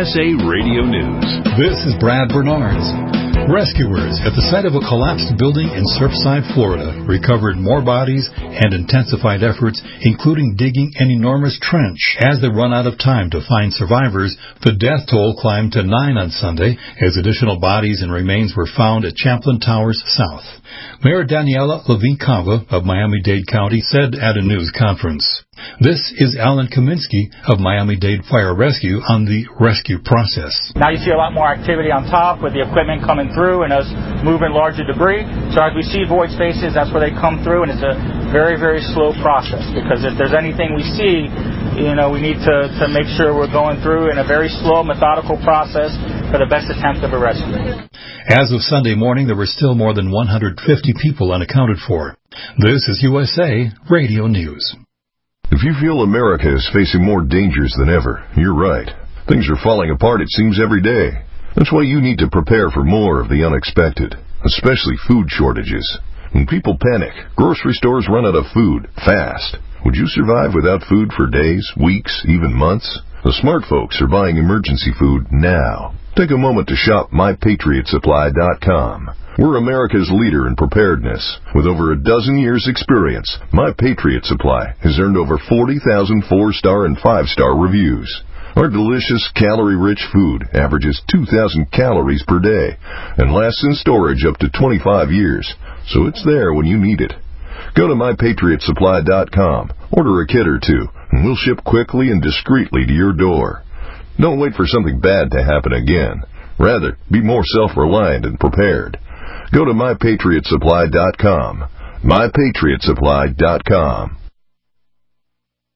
USA Radio News. This is Brad Bernards. Rescuers at the site of a collapsed building in Surfside, Florida, recovered more bodies and intensified efforts, including digging an enormous trench. As they run out of time to find survivors, the death toll climbed to 9 on Sunday as additional bodies and remains were found at Champlain Towers South. Mayor Daniela Levine Cava of Miami-Dade County said at a news conference, "This is Alan Kaminsky of Miami-Dade Fire Rescue on the rescue process. Now you see a lot more activity on top with the equipment coming through and us moving larger debris. So as we see void spaces, that's where they come through, and it's a very, very slow process because if there's anything we see, we need to make sure we're going through in a very slow, methodical process for the best attempt of a rescue." As of Sunday morning, there were still more than 150 people unaccounted for. This is USA Radio News. If you feel America is facing more dangers than ever, you're right. Things are falling apart, it seems, every day. That's why you need to prepare for more of the unexpected, especially food shortages. When people panic, grocery stores run out of food fast. Would you survive without food for days, weeks, even months? The smart folks are buying emergency food now. Take a moment to shop MyPatriotSupply.com. We're America's leader in preparedness. With over a dozen years' experience, My Patriot Supply has earned over 40,000 4-star and 5-star reviews. Our delicious, calorie-rich food averages 2,000 calories per day and lasts in storage up to 25 years, so it's there when you need it. Go to MyPatriotSupply.com, order a kit or two, and we'll ship quickly and discreetly to your door. Don't wait for something bad to happen again. Rather, be more self-reliant and prepared. Go to MyPatriotSupply.com. MyPatriotSupply.com.